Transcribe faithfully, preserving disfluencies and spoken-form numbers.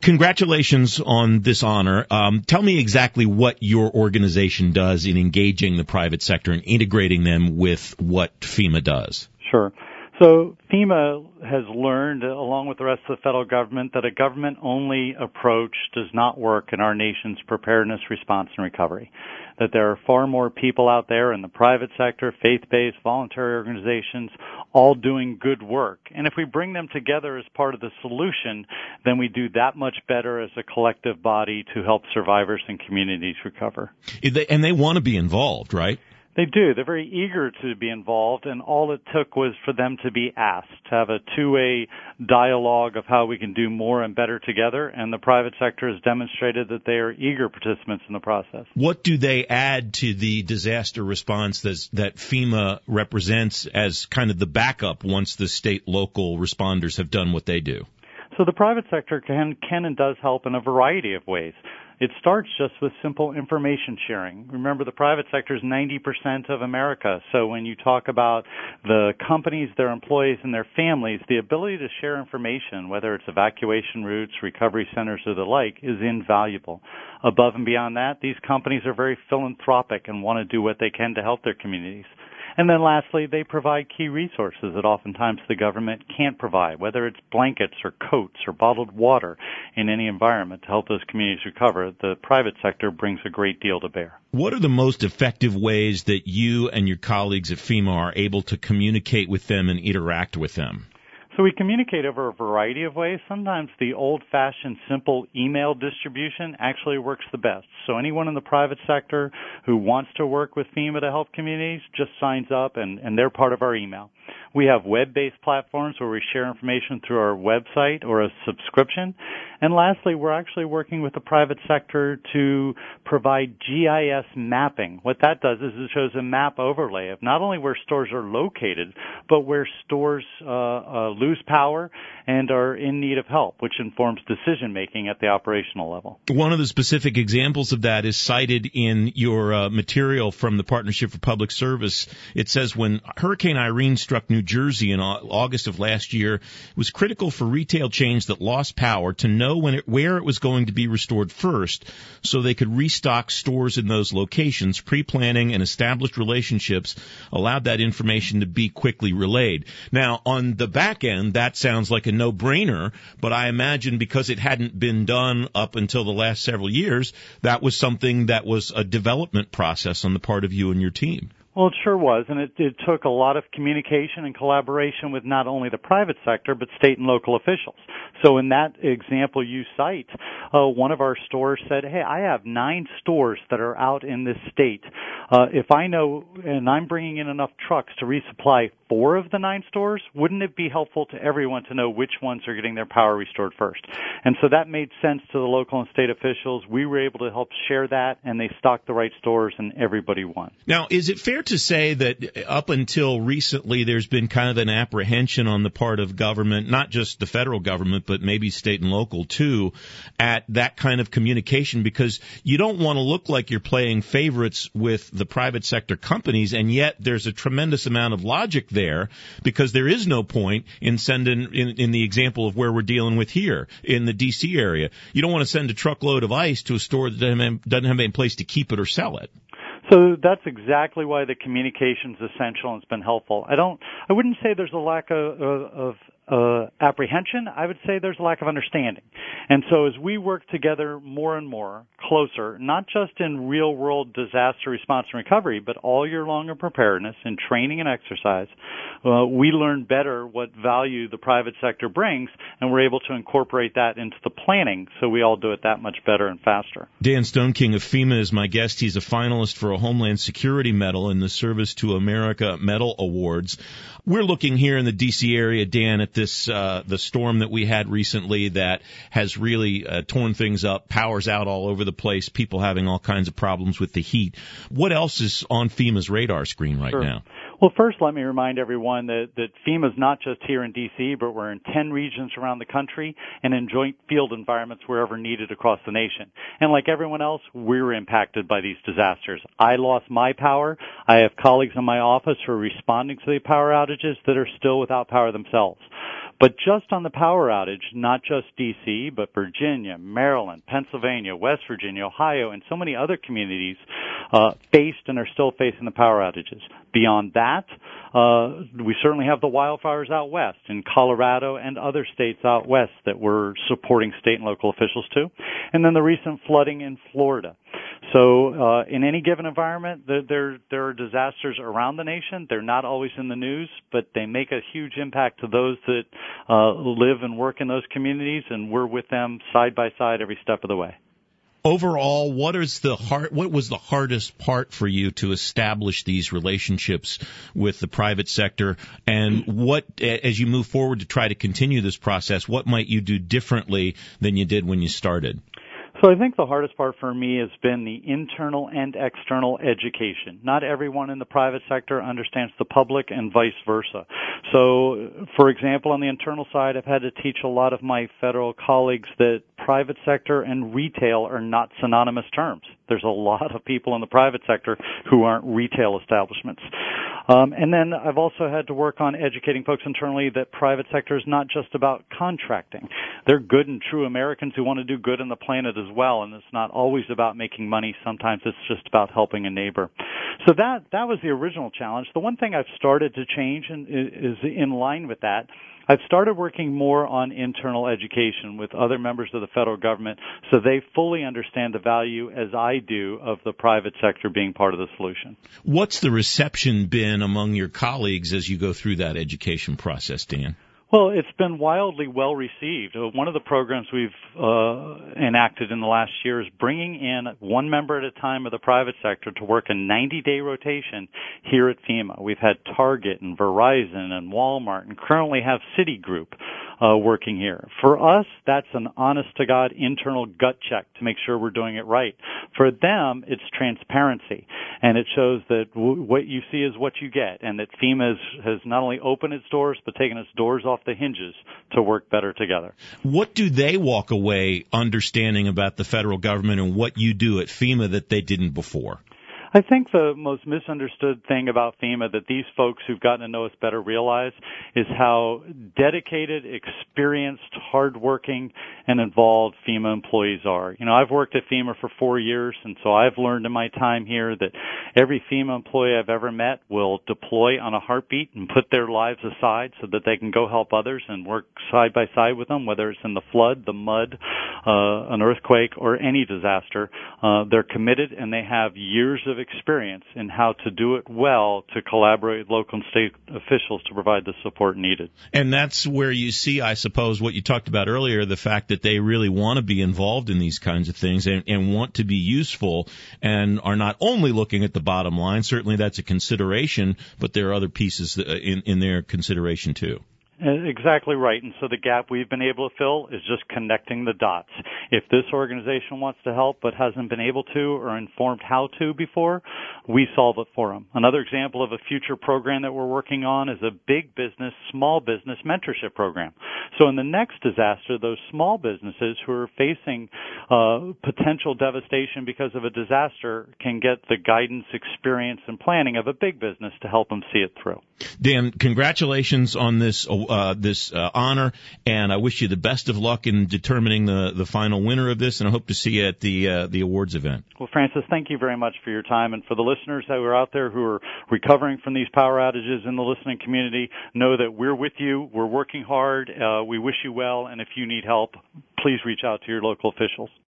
Congratulations on this honor. Um, tell me exactly what your organization does in engaging the private sector and integrating them with what FEMA does. Sure. So FEMA has learned, along with the rest of the federal government, that a government-only approach does not work in our nation's preparedness, response, and recovery. That there are far more people out there in the private sector, faith-based, voluntary organizations, all doing good work. And if we bring them together as part of the solution, then we do that much better as a collective body to help survivors and communities recover. And they want to be involved, right? They do. They're very eager to be involved, and all it took was for them to be asked, to have a two-way dialogue of how we can do more and better together, and the private sector has demonstrated that they are eager participants in the process. What do they add to the disaster response that, that FEMA represents as kind of the backup once the state, local responders have done what they do? So the private sector can, can and does help in a variety of ways. It starts just with simple information sharing. Remember, the private sector is ninety percent of America. So when you talk about the companies, their employees, and their families, the ability to share information, whether it's evacuation routes, recovery centers, or the like, is invaluable. Above and beyond that, these companies are very philanthropic and want to do what they can to help their communities. And then lastly, they provide key resources that oftentimes the government can't provide, whether it's blankets or coats or bottled water in any environment to help those communities recover. The private sector brings a great deal to bear. What are the most effective ways that you and your colleagues at FEMA are able to communicate with them and interact with them? So we communicate over a variety of ways. Sometimes the old-fashioned simple email distribution actually works the best. So anyone in the private sector who wants to work with FEMA to help communities just signs up, and, and they're part of our email. We have web-based platforms where we share information through our website or a subscription. And lastly, we're actually working with the private sector to provide G I S mapping. What that does is it shows a map overlay of not only where stores are located, but where stores uh, uh, lose power and are in need of help, which informs decision-making at the operational level. One of the specific examples of that is cited in your uh, material from the Partnership for Public Service. It says when Hurricane Irene struck New Jersey in August of last year, it was critical for retail chains that lost power to know when it, where it was going to be restored first so they could restock stores in those locations. Pre-planning and established relationships allowed that information to be quickly relayed. Now, on the back end, that sounds like a no-brainer, but I imagine because it hadn't been done up until the last several years, that was something that was a development process on the part of you and your team. Well, it sure was, and it, it took a lot of communication and collaboration with not only the private sector, but state and local officials. So in that example you cite, uh, one of our stores said, hey, I have nine stores that are out in this state. Uh, if I know, and I'm bringing in enough trucks to resupply four of the nine stores, wouldn't it be helpful to everyone to know which ones are getting their power restored first? And so that made sense to the local and state officials. We were able to help share that, and they stocked the right stores, and everybody won. Now, is it fair to say that up until recently there's been kind of an apprehension on the part of government, not just the federal government, but maybe state and local too, at that kind of communication, because you don't want to look like you're playing favorites with the private sector companies, and yet there's a tremendous amount of logic there, because there is no point in sending, in, in the example of where we're dealing with here in the D C area, you don't want to send a truckload of ice to a store that doesn't have, doesn't have any place to keep it or sell it. So that's exactly why the communication is essential and it's been helpful. I don't, I wouldn't say there's a lack of, of uh, apprehension. I would say there's a lack of understanding. And so as we work together more and more closer, not just in real world disaster response and recovery, but all year long in preparedness and training and exercise, uh, we learn better what value the private sector brings, and we're able to incorporate that into the planning so we all do it that much better and faster. Dan Stoneking of FEMA is my guest. He's a finalist for a Homeland Security Medal in the Service to America Medal Awards. We're looking here in the D C area, Dan, at this uh, the storm that we had recently that has really uh, torn things up, power's out all over the place, people having all kinds of problems with the heat. What else is on FEMA's radar screen right Sure. now? Well, first, let me remind everyone that, that FEMA is not just here in D C, but we're in ten regions around the country and in joint field environments wherever needed across the nation. And like everyone else, we're impacted by these disasters. I lost my power. I have colleagues in my office who are responding to the power outages that are still without power themselves. But just on the power outage, not just D C, but Virginia, Maryland, Pennsylvania, West Virginia, Ohio, and so many other communities uh, faced and are still facing the power outages. Beyond that, uh, we certainly have the wildfires out west in Colorado and other states out west that we're supporting state and local officials too. And then the recent flooding in Florida. So uh, in any given environment, there, there, there are disasters around the nation. They're not always in the news, but they make a huge impact to those that uh, live and work in those communities, and we're with them side by side every step of the way. Overall, what is the hard, what was the hardest part for you to establish these relationships with the private sector? And what, as you move forward to try to continue this process, what might you do differently than you did when you started? So I think the hardest part for me has been the internal and external education. Not everyone in the private sector understands the public and vice versa. So, for example, on the internal side, I've had to teach a lot of my federal colleagues that private sector and retail are not synonymous terms. There's a lot of people in the private sector who aren't retail establishments. Um, and then I've also had to work on educating folks internally that private sector is not just about contracting. They're good and true Americans who want to do good on the planet as well, and it's not always about making money. Sometimes it's just about helping a neighbor. So that that was the original challenge. The one thing I've started to change and is in line with that. I've started working more on internal education with other members of the federal government so they fully understand the value, as I do, of the private sector being part of the solution. What's the reception been among your colleagues as you go through that education process, Dan? Well, it's been wildly well received. Uh, one of the programs we've uh, enacted in the last year is bringing in one member at a time of the private sector to work a ninety-day rotation here at FEMA. We've had Target and Verizon and Walmart and currently have Citigroup uh, working here. For us, that's an honest-to-God internal gut check to make sure we're doing it right. For them, it's transparency, and it shows that w- what you see is what you get, and that FEMA has, has not only opened its doors but taken its doors off the hinges to work better together. What do they walk away understanding about the federal government and what you do at FEMA that they didn't before? I think the most misunderstood thing about FEMA that these folks who've gotten to know us better realize is how dedicated, experienced, hardworking, and involved FEMA employees are. You know, I've worked at FEMA for four years, and so I've learned in my time here that every FEMA employee I've ever met will deploy on a heartbeat and put their lives aside so that they can go help others and work side by side with them, whether it's in the flood, the mud, uh, an earthquake, or any disaster. Uh, they're committed, and they have years of experience in how to do it well to collaborate with local and state officials to provide the support needed. And that's where you see, I suppose, what you talked about earlier, the fact that they really want to be involved in these kinds of things and, and want to be useful and are not only looking at the bottom line. Certainly that's a consideration, but there are other pieces in, in their consideration too. Exactly right. And so the gap we've been able to fill is just connecting the dots. If this organization wants to help but hasn't been able to or informed how to before, we solve it for them. Another example of a future program that we're working on is a big business, small business mentorship program. So in the next disaster, those small businesses who are facing uh, potential devastation because of a disaster can get the guidance, experience, and planning of a big business to help them see it through. Dan, congratulations on this uh, this uh, honor, and I wish you the best of luck in determining the, the final winner of this, and I hope to see you at the uh, the awards event. Well, Francis, thank you very much for your time, and for the listeners that are out there who are recovering from these power outages in the listening community, know that we're with you. We're working hard. Uh, we wish you well, and if you need help, please reach out to your local officials.